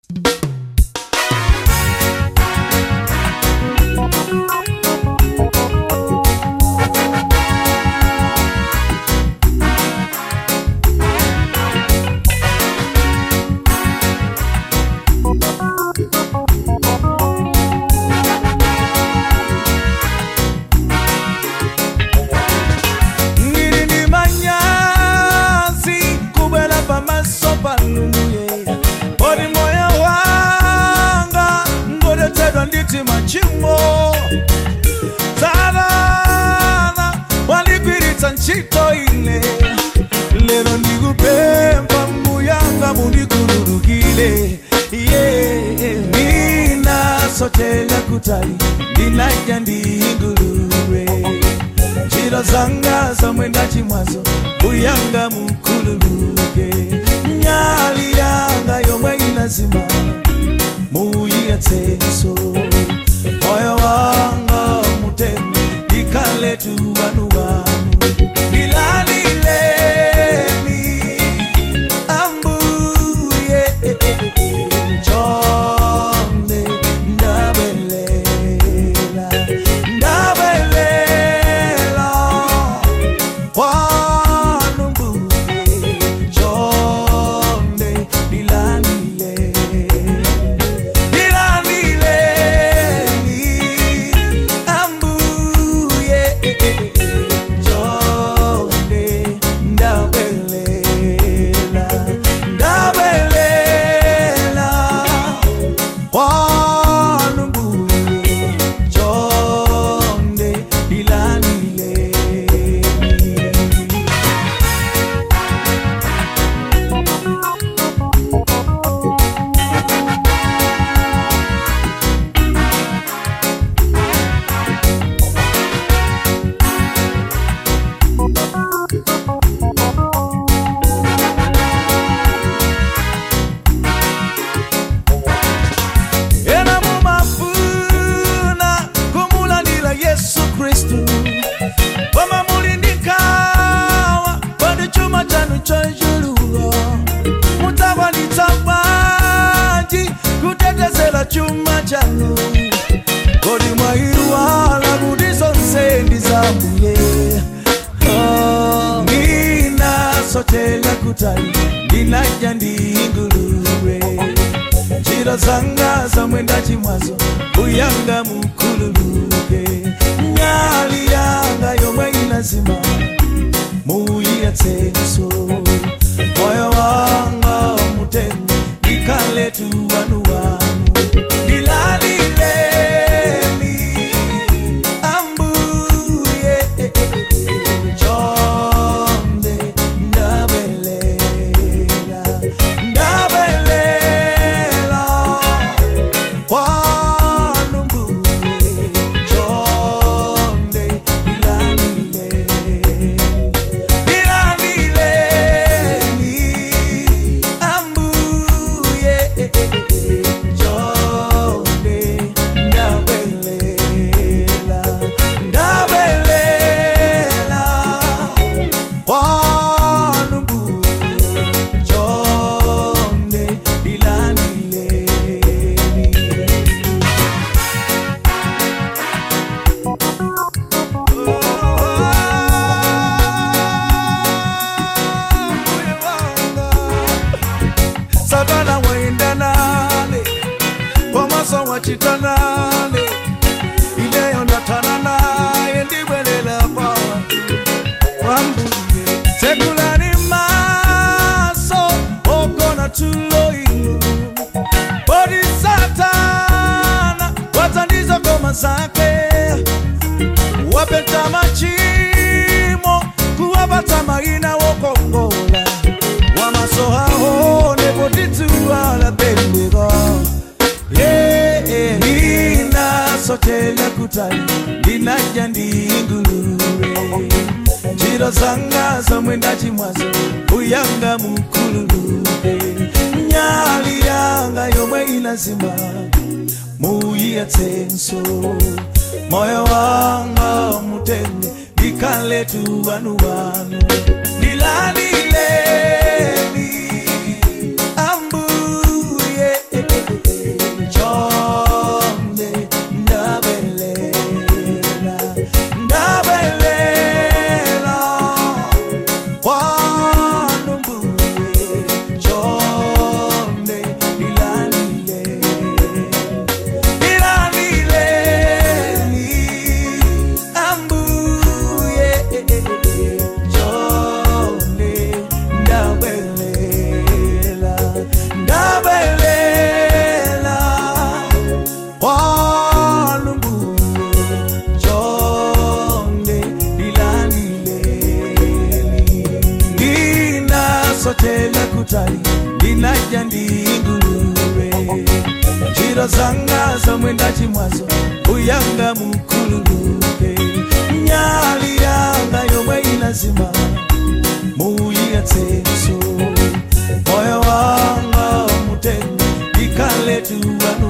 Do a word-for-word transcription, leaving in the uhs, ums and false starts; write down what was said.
Machimo Tarana Walikwirita nchito ile Lero ndigupemba mbuyanga munikururugile Yeah Nina sotela kutali Ninaja ndingurure Njiro zanga za mwenda chimwazo Mbuyanga mukuluruge Nyali yanga yomwe inazima Muya teso Moyo wanga mutemi Ikale tuwanu wanu Nilani leni Ambuye Chonde Ndabelela Ndabelela Wanu mbuye Chonde Nilani leni chuma changu Kodi mwaiwa la budizo nsendi zambuye oh, Nina sotela kutali Nina jandi ngulure Njiro zanga za mwenda chimwazo Uyanga mukuluruge Nyali yanga yomwe inazima Muya teso Moyo wanga mutemi Ikale tuwanu wanu Nilani leni Ambuye Chonde Ndabelela Ndabelela Wanu mbuye Chonde Nilani leni Nilani leni Ambuye Sadana wenda nane Wamaso wachitanane Ideyo natanana Yendiwelela kwa Wambuye Sekulani maso Okona tulo inu Bodi satana Watandizo goma zake Wapeta machimo Kuwapata marina wokongola Wamaso hao Neboditu wala bendego Yeah, yeah Nina sotela kutali Nina jandi ngurure Njiro zanga za mwenda chimwazo Uyanga mukuluruge Nyali yanga yomwe inazima Muya tenso Moyo wanga mutemi Ikale tuwanu wanu Nilani leni Ambuye kutali ndinaja ndingulube njira zanga zamwenda chimwazo uyanga mukululuke nyali yanga yomwe inazima muyiyatsenso moyo wanga mutende ikaletu wanu